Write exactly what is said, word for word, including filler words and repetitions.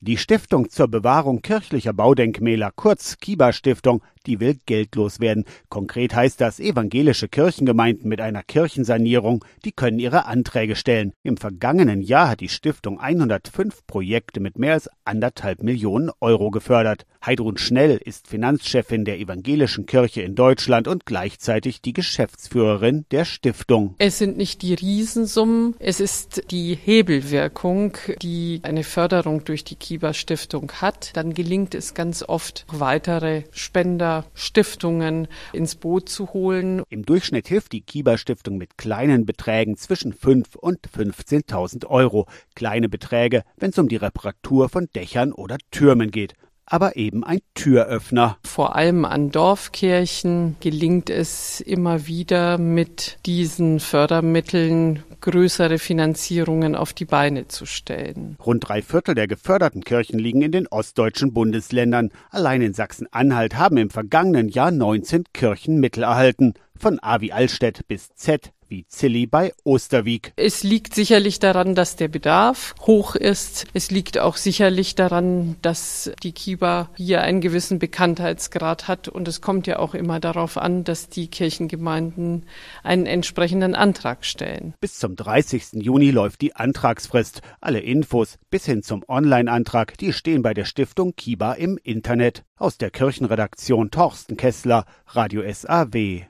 Die Stiftung zur Bewahrung kirchlicher Baudenkmäler, kurz Kiba-Stiftung, die will geldlos werden. Konkret heißt das, evangelische Kirchengemeinden mit einer Kirchensanierung, die können ihre Anträge stellen. Im vergangenen Jahr hat die Stiftung hundertfünf Projekte mit mehr als anderthalb Millionen Euro gefördert. Heidrun Schnell ist Finanzchefin der evangelischen Kirche in Deutschland und gleichzeitig die Geschäftsführerin der Stiftung. Es sind nicht die Riesensummen, es ist die Hebelwirkung, die eine Förderung durch die Kiba-Stiftung hat. Dann gelingt es ganz oft, weitere Spender, Stiftungen ins Boot zu holen. Im Durchschnitt hilft die Kiba-Stiftung mit kleinen Beträgen zwischen fünf und fünfzehntausend Euro. Kleine Beträge, wenn es um die Reparatur von Dächern oder Türmen geht. Aber eben ein Türöffner. Vor allem an Dorfkirchen gelingt es immer wieder, mit diesen Fördermitteln größere Finanzierungen auf die Beine zu stellen. Rund drei Viertel der geförderten Kirchen liegen in den ostdeutschen Bundesländern. Allein in Sachsen-Anhalt haben im vergangenen Jahr neunzehn Kirchen Mittel erhalten. Von A wie Allstedt bis Z wie Zilli bei Osterwiek. Es liegt sicherlich daran, dass der Bedarf hoch ist. Es liegt auch sicherlich daran, dass die Kiba hier einen gewissen Bekanntheitsgrad hat. Und es kommt ja auch immer darauf an, dass die Kirchengemeinden einen entsprechenden Antrag stellen. Bis zum dreißigsten Juni läuft die Antragsfrist. Alle Infos bis hin zum Online-Antrag, die stehen bei der Stiftung Kiba im Internet. Aus der Kirchenredaktion Torsten Kessler, Radio S A W.